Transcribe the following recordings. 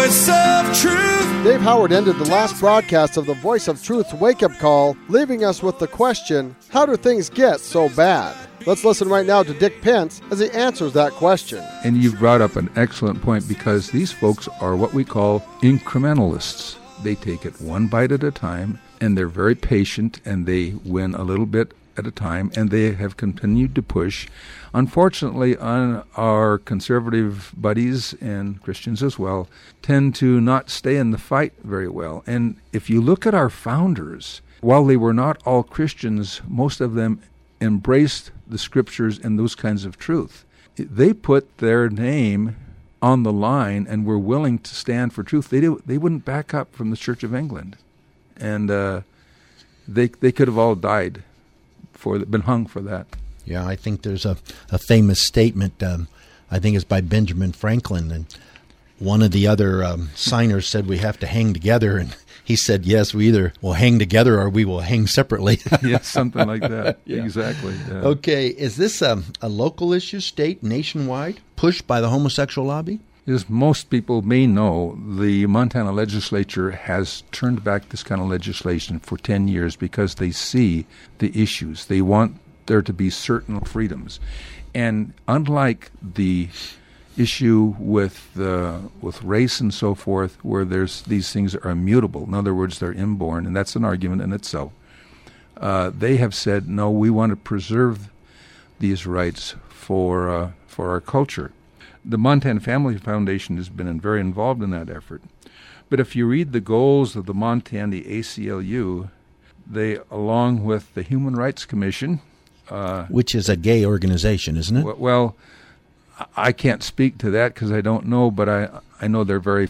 Voice of Truth. Dave Howard ended the last broadcast of the Voice of Truth wake-up call, leaving us with the question, how do things get so bad? Let's listen right now to Dick Pence as he answers that question. And you've brought up an excellent point, because these folks are what we call incrementalists. They take it one bite at a time, and they're very patient, and they win a little bit at a time, and they have continued to push. Unfortunately, our conservative buddies, and Christians as well, tend to not stay in the fight very well. And if you look at our founders, while they were not all Christians, most of them embraced the Scriptures and those kinds of truth. They put their name on the line and were willing to stand for truth. They wouldn't back up from the Church of England. And they could have all died, been hung for that. Yeah, I think there's a famous statement, I think it's by Benjamin Franklin, and one of the other signers said we have to hang together, and he said, yes, we either will hang together or we will hang separately. Yes, something like that. Yeah. Exactly. Yeah. Okay, is this a local issue, state, nationwide, pushed by the homosexual lobby? As most people may know, the Montana legislature has turned back this kind of legislation for 10 years because they see the issues. They want there to be certain freedoms. And unlike the issue with race and so forth, where there's these things that are immutable, in other words, they're inborn, and that's an argument in itself, they have said, no, we want to preserve these rights for our culture. The Montana Family Foundation has been very involved in that effort. But if you read the goals of the Montana ACLU, they, along with the Human Rights Commission, which is a gay organization, isn't it? Well, I can't speak to that because I don't know, but I know they're very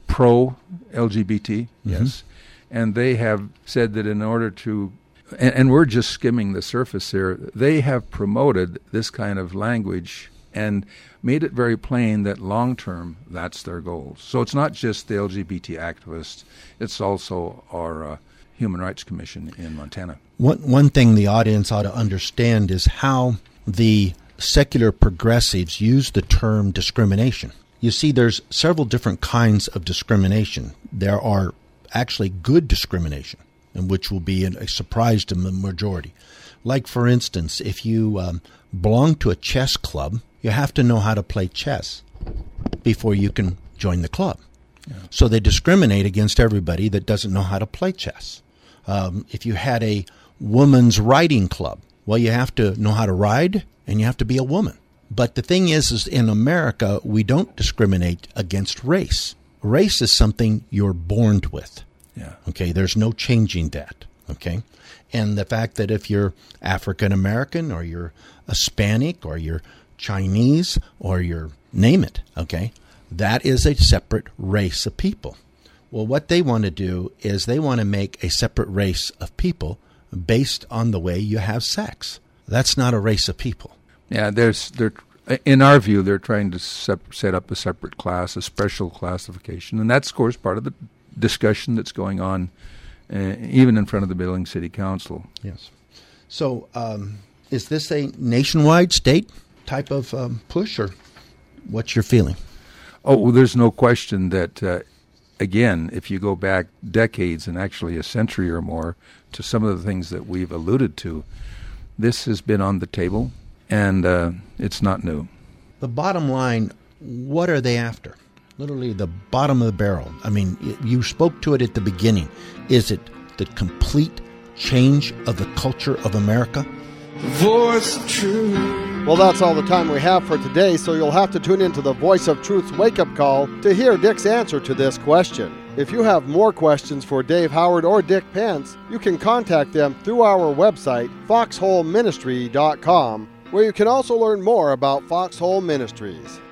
pro-LGBT, yes. And they have said that in order to, and we're just skimming the surface here, they have promoted this kind of language and made it very plain that long-term, that's their goals. So it's not just the LGBT activists, it's also our Human Rights Commission in Montana. One thing the audience ought to understand is how the secular progressives use the term discrimination. You see, there's several different kinds of discrimination. There are actually good discrimination, and which will be a surprise to the majority. Like, for instance, if you belong to a chess club, you have to know how to play chess before you can join the club. Yeah. So they discriminate against everybody that doesn't know how to play chess. If you had a woman's riding club, well, you have to know how to ride, and you have to be a woman. But the thing is in America, we don't discriminate against race. Race is something you're born with. Yeah. Okay, there's no changing that. Okay, and the fact that if you're African American or you're Hispanic or you're Chinese or you're name it, okay, that is a separate race of people. Well, what they want to do is they want to make a separate race of people based on the way you have sex. That's not a race of people. Yeah, in our view, they're trying to set up a separate class, a special classification, and that's, of course, part of the discussion that's going on, even in front of the Billings City Council. Yes. So, is this a nationwide, state type of push, or what's your feeling? Oh, well, there's no question that, again, if you go back decades and actually a century or more to some of the things that we've alluded to, this has been on the table, and it's not new. The bottom line, what are they after? Literally the bottom of the barrel. I mean, you spoke to it at the beginning. Is it the complete change of the culture of America? The Voice of Truth. Well, that's all the time we have for today, so you'll have to tune into the Voice of Truth's wake-up call to hear Dick's answer to this question. If you have more questions for Dave Howard or Dick Pence, you can contact them through our website, foxholeministry.com, where you can also learn more about Foxhole Ministries.